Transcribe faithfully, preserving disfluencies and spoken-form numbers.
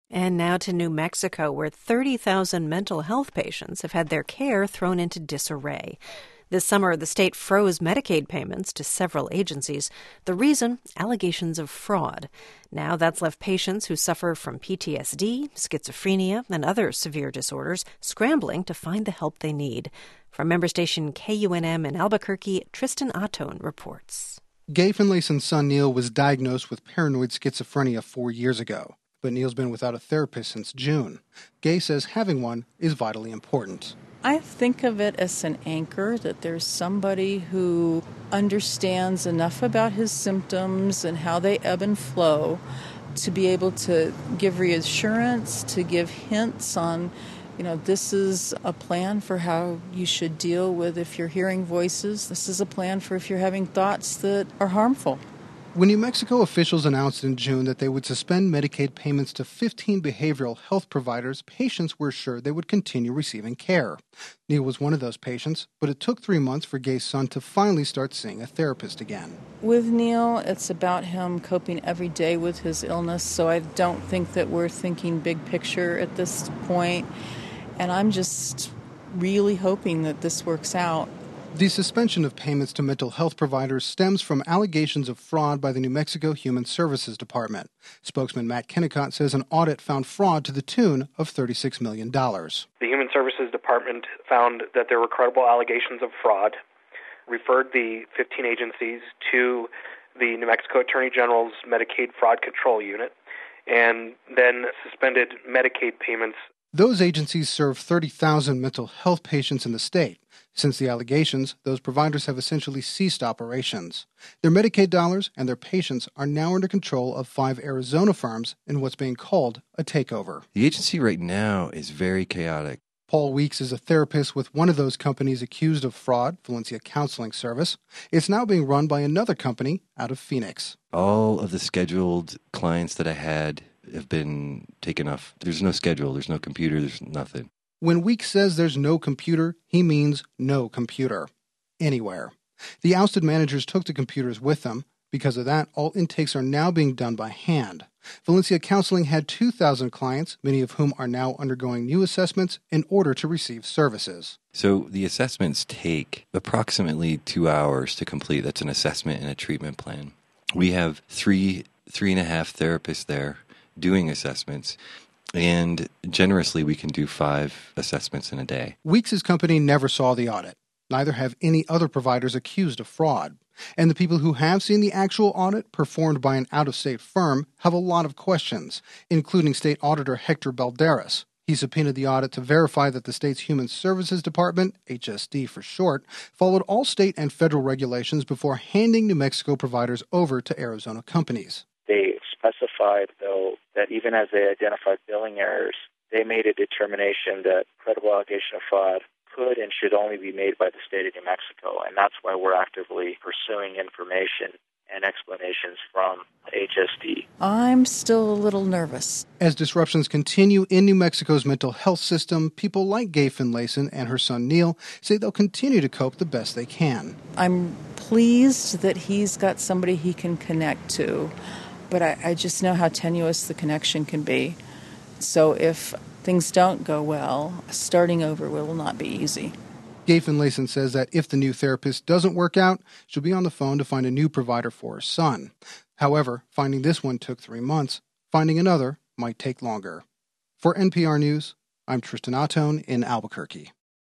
And now to New Mexico, where thirty thousand mental health patients have had their care thrown into disarray. This summer, the state froze Medicaid payments to several agencies. The reason? Allegations of fraud. Now that's left patients who suffer from P T S D, schizophrenia, and other severe disorders scrambling to find the help they need. From member station K U N M in Albuquerque, Tristan Atone reports. Gay Finlayson's son Neil was diagnosed with paranoid schizophrenia four years ago, but Neil's been without a therapist since June. Gay says having one is vitally important. I think of it as an anchor, that there's somebody who understands enough about his symptoms and how they ebb and flow to be able to give reassurance, to give hints on, you know, this is a plan for how you should deal with if you're hearing voices. This is a plan for if you're having thoughts that are harmful. When New Mexico officials announced in June that they would suspend Medicaid payments to fifteen behavioral health providers, patients were sure they would continue receiving care. Neil was one of those patients, but it took three months for Gay's son to finally start seeing a therapist again. With Neil, it's about him coping every day with his illness, so I don't think that we're thinking big picture at this point, and I'm just really hoping that this works out. The suspension of payments to mental health providers stems from allegations of fraud by the New Mexico Human Services Department. Spokesman Matt Kennicott says an audit found fraud to the tune of thirty-six million dollars. The Human Services Department found that there were credible allegations of fraud, referred the fifteen agencies to the New Mexico Attorney General's Medicaid Fraud Control Unit, and then suspended Medicaid payments. Those agencies serve thirty thousand mental health patients in the state. Since the allegations, those providers have essentially ceased operations. Their Medicaid dollars and their patients are now under control of five Arizona firms in what's being called a takeover. The agency right now is very chaotic. Paul Weeks is a therapist with one of those companies accused of fraud, Valencia Counseling Service. It's now being run by another company out of Phoenix. All of the scheduled clients that I had have been taken off. There's no schedule, there's no computer, there's nothing. When Weeks says there's no computer, he means no computer. Anywhere. The ousted managers took the computers with them. Because of that, all intakes are now being done by hand. Valencia Counseling had two thousand clients, many of whom are now undergoing new assessments in order to receive services. So the assessments take approximately two hours to complete. That's an assessment and a treatment plan. We have three, three and a half therapists there doing assessments. And generously, we can do five assessments in a day. Weeks' company never saw the audit. Neither have any other providers accused of fraud. And the people who have seen the actual audit performed by an out-of-state firm have a lot of questions, including State Auditor Hector Balderas. He subpoenaed the audit to verify that the state's Human Services Department, H S D for short, followed all state and federal regulations before handing New Mexico providers over to Arizona companies. They specified, though, that even as they identified billing errors, they made a determination that credible allegation of fraud could and should only be made by the state of New Mexico, and that's why we're actively pursuing information and explanations from H S D. I'm still a little nervous. As disruptions continue in New Mexico's mental health system, people like Gay Finlayson and her son Neil say they'll continue to cope the best they can. I'm pleased that he's got somebody he can connect to, but I, I just know how tenuous the connection can be. So if things don't go well, starting over will not be easy. Gay Finlayson says that if the new therapist doesn't work out, she'll be on the phone to find a new provider for her son. However, finding this one took three months. Finding another might take longer. For N P R News, I'm Tristan Atone in Albuquerque.